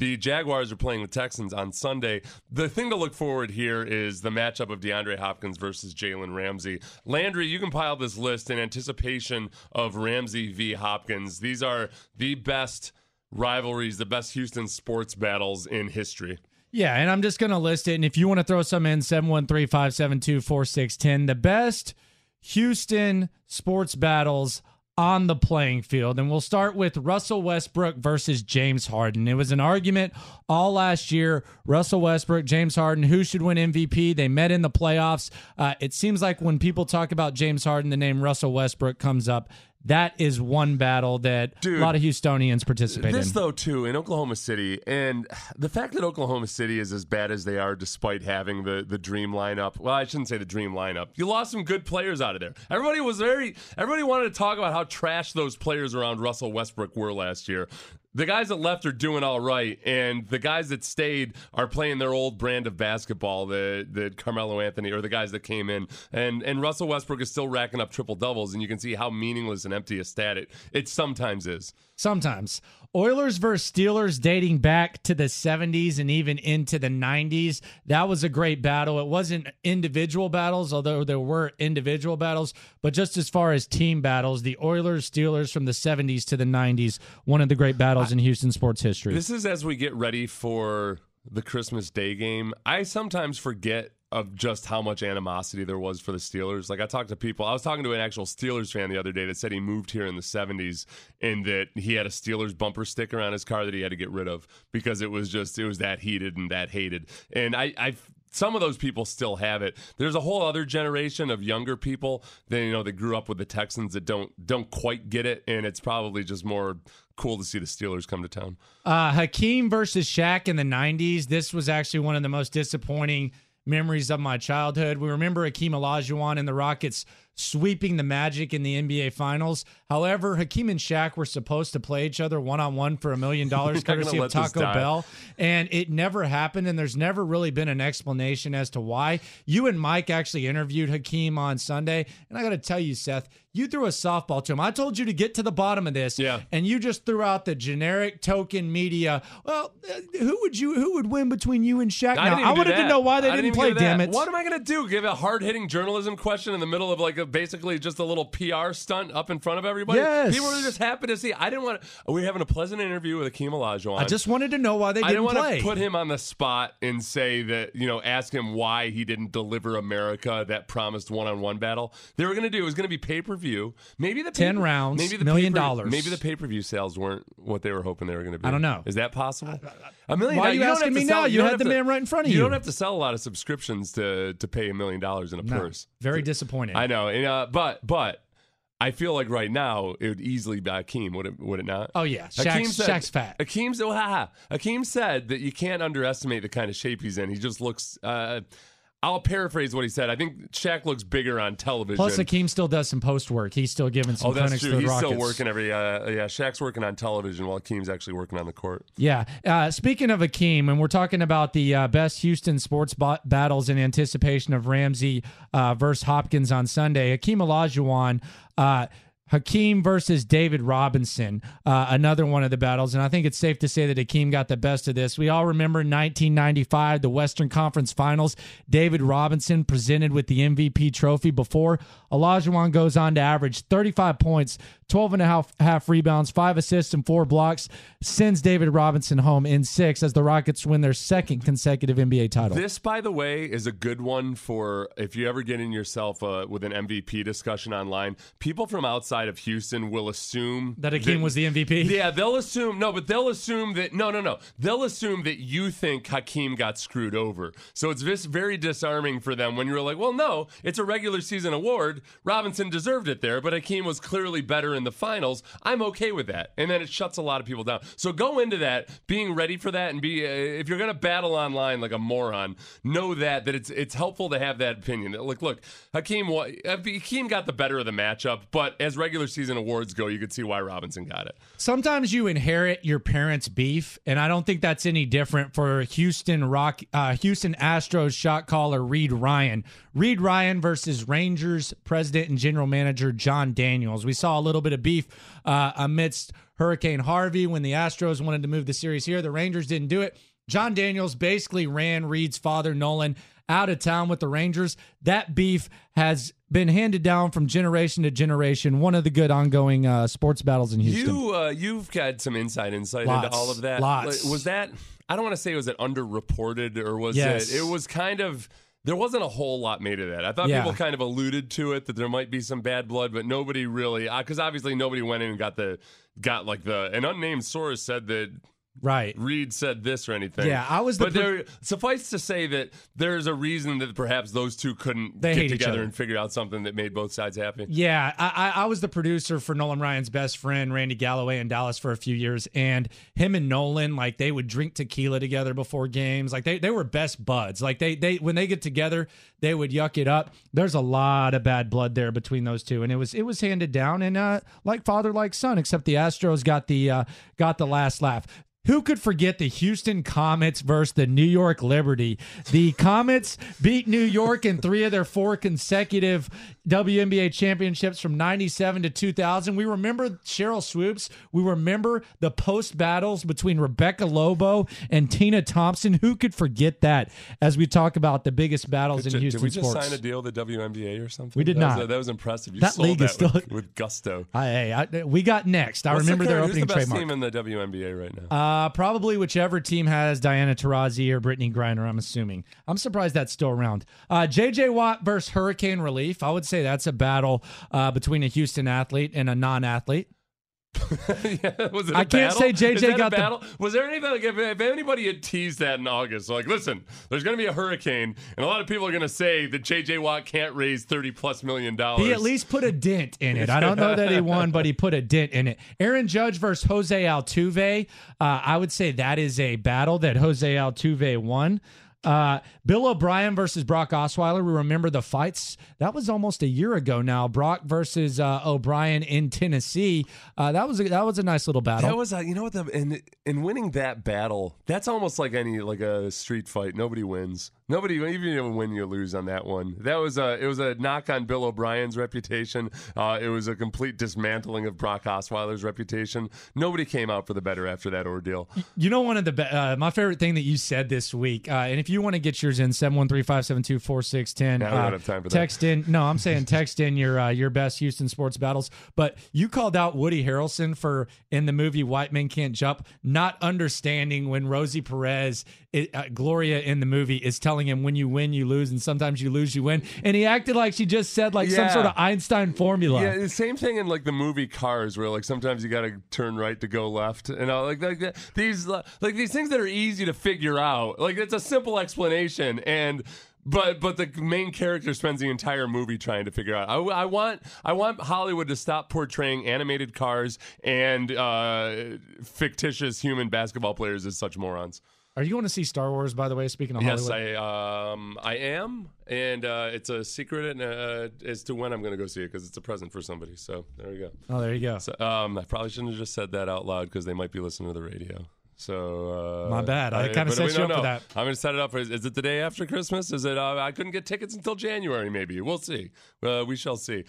The Jaguars are playing the Texans on Sunday. The thing to look forward here is the matchup of DeAndre Hopkins versus Jalen Ramsey. Landry, you can pile this list in anticipation of Ramsey v. Hopkins. These are the best rivalries, the best Houston sports battles in history. Yeah, and I'm just going to list it. And if you want to throw some in, 713-572-4610. The best Houston sports battles on the playing field. And we'll start with Russell Westbrook versus James Harden. It was an argument all last year. Russell Westbrook, James Harden, who should win MVP? They met in the playoffs. It seems like when people talk about James Harden, the name Russell Westbrook comes up. That is one battle that a lot of Houstonians participate in. This, though, too, in Oklahoma City, and the fact that Oklahoma City is as bad as they are despite having the dream lineup. Well, I shouldn't say the dream lineup. You lost some good players out of there. Everybody wanted to talk about how trash those players around Russell Westbrook were last year. The guys that left are doing all right, and the guys that stayed are playing their old brand of basketball, the Carmelo Anthony, or the guys that came in. And Russell Westbrook is still racking up triple-doubles, and you can see how meaningless and empty a stat it sometimes is. Sometimes. Oilers versus Steelers dating back to the 70s and even into the 90s. That was a great battle. It wasn't individual battles, although there were individual battles. But just as far as team battles, the Oilers-Steelers from the 70s to the 90s, one of the great battles in Houston sports history. This is as we get ready for the Christmas Day game. I sometimes forget of just how much animosity there was for the Steelers. Like, I was talking to an actual Steelers fan the other day that said he moved here in the 70s and that he had a Steelers bumper sticker on his car that he had to get rid of because it was that heated and that hated. And some of those people still have it. There's a whole other generation of younger people that grew up with the Texans that don't quite get it, and it's probably just more cool to see the Steelers come to town. Hakeem versus Shaq in the 90s. This was actually one of the most disappointing memories of my childhood. We remember Hakeem Olajuwon and the Rockets sweeping the Magic in the NBA Finals. However, Hakeem and Shaq were supposed to play each other one-on-one for $1 million courtesy of Taco Bell, and it never happened, and there's never really been an explanation as to why. You and Mike actually interviewed Hakeem on Sunday, and I got to tell you, Seth, you threw a softball to him. I told you to get to the bottom of this, and you just threw out the generic token media. Well, who would win between you and Shaq? I wanted to know why they didn't play, damn it. What am I going to do? Give a hard-hitting journalism question in the middle of basically just a little PR stunt up in front of everybody? Yes. People were just happy to see. I didn't want to. We were having a pleasant interview with Hakeem Olajuwon. I just wanted to know why they didn't play. I didn't want to put him on the spot and say that, ask him why he didn't deliver America that promised one-on-one battle. They were going to do, it was going to be pay-per-view. Maybe the 10 rounds, $1 million. Maybe the pay-per-view sales weren't what they were hoping they were going to be. I don't know. Is that possible? $1 million. Why are you asking me now? You had the man right in front of you. You don't have to sell a lot of subscriptions to pay $1 million in a purse. Very disappointing. I know. And, but I feel like right now it would easily be Hakeem, would it not? Oh, yeah. Shaq's fat. Hakeem said that you can't underestimate the kind of shape he's in. He just looks... I'll paraphrase what he said. I think Shaq looks bigger on television. Plus, Hakeem still does some post work. He's still giving some clinics to the Rockets. He's still working Shaq's working on television while Hakeem's actually working on the court. Yeah. Speaking of Hakeem, and we're talking about the best Houston sports battles in anticipation of Ramsey versus Hopkins on Sunday. Hakeem Olajuwon, Hakeem versus David Robinson, another one of the battles. And I think it's safe to say that Hakeem got the best of this. We all remember 1995, the Western Conference Finals. David Robinson presented with the MVP trophy before. Olajuwon goes on to average 35 points, 12 and a half rebounds, 5 assists, and 4 blocks, sends David Robinson home in 6 as the Rockets win their second consecutive NBA title. This, by the way, is a good one for if you ever get in yourself with an MVP discussion online. People from outside of Houston will assume that Hakeem was the MVP. Yeah, they'll assume They'll assume that you think Hakeem got screwed over. So it's very disarming for them when you're like, well, no, it's a regular season award. Robinson deserved it there, but Hakeem was clearly better in the finals. I'm okay with that, and then it shuts a lot of people down. So go into that being ready for that, and be if you're going to battle online like a moron, know that it's helpful to have that opinion. Like, look, Hakeem got the better of the matchup, but as regular season awards go, you could see why Robinson got it. Sometimes you inherit your parents' beef, and I don't think that's any different for Houston Astros shot caller Reed Ryan. Reed Ryan versus Rangers president and general manager John Daniels. We saw a little bit of beef amidst Hurricane Harvey when the Astros wanted to move the series here. The Rangers didn't do it. John Daniels basically ran Reed's father, Nolan, out of town with the Rangers. That beef has been handed down from generation to generation. One of the good ongoing sports battles in Houston. You've got some insight into all of that. Lots. Was that, I don't want to say, was it underreported, or was Yes. it was kind of, there wasn't a whole lot made of that. I thought people kind of alluded to it, that there might be some bad blood, but nobody really, because obviously nobody went in and got like an unnamed source said that Right. Reed said this or anything. Yeah, I was suffice to say that there's a reason that perhaps those two couldn't They get hate each together other. and figure out something that made both sides happy. Yeah, I was the producer for Nolan Ryan's best friend, Randy Galloway, in Dallas for a few years. And him and Nolan, like, they would drink tequila together before games. Like, they were best buds. Like, they when they get together, they would yuck it up. There's a lot of bad blood there between those two. And it was handed down, and like father, like son, except the Astros got the last laugh. Who could forget the Houston Comets versus the New York Liberty? The Comets beat New York in 3 of their 4 consecutive WNBA championships from 97 to 2000. We remember Cheryl Swoops. We remember the post battles between Rebecca Lobo and Tina Thompson. Who could forget that as we talk about the biggest battles in Houston sports? Did we just sign a deal with the WNBA or something? We did not. That was impressive. You That sold league that is still with gusto. We got next. I remember their opening Who's the best trademark. team in the WNBA right now? Probably whichever team has Diana Taurasi or Brittany Griner, I'm assuming. I'm surprised that's still around. J.J. Watt versus Hurricane Relief. I would say that's a battle between a Houston athlete and a non-athlete. Yeah, was it I can't say JJ got the battle. Was there anything like if anybody had teased that in August? Like, listen, there's going to be a hurricane, and a lot of people are going to say that JJ Watt can't raise $30+ million. He at least put a dent in it. I don't know that he won, but he put a dent in it. Aaron Judge versus Jose Altuve. I would say that is a battle that Jose Altuve won. Bill O'Brien versus Brock Osweiler. We remember the fights. That was almost a year ago now. Brock versus O'Brien in Tennessee. That was a nice little battle. That was you know what, in winning that battle, that's almost like a street fight. Nobody wins. Nobody, even when you lose on that one. That was it was a knock on Bill O'Brien's reputation. It was a complete dismantling of Brock Osweiler's reputation. Nobody came out for the better after that ordeal. You know, one of the my favorite thing that you said this week, and if you want to get yours in, 713-572-4610. I don't have time for that. Text in. No, I'm saying text in your best Houston sports battles. But you called out Woody Harrelson for, in the movie White Men Can't Jump, not understanding when Rosie Perez, Gloria in the movie, is telling him when you win, you lose, and sometimes you lose, you win. And he acted like she just said some sort of Einstein formula. Yeah, the same thing in like the movie Cars, where like sometimes you got to turn right to go left, and these things that are easy to figure out. Like, it's a simple explanation, and but the main character spends the entire movie trying to figure out. I want Hollywood to stop portraying animated cars and fictitious human basketball players as such morons. Are you going to see Star Wars, by the way, speaking of Hollywood? Yes, I am, and it's a secret as to when I'm going to go see it, because it's a present for somebody. So there you go. Oh, there you go. So, I probably shouldn't have just said that out loud, because they might be listening to the radio. So my bad. I kind of set you up for that. I'm going to set it up for. Is it the day after Christmas? Is it? I couldn't get tickets until January. Maybe we'll see. We shall see.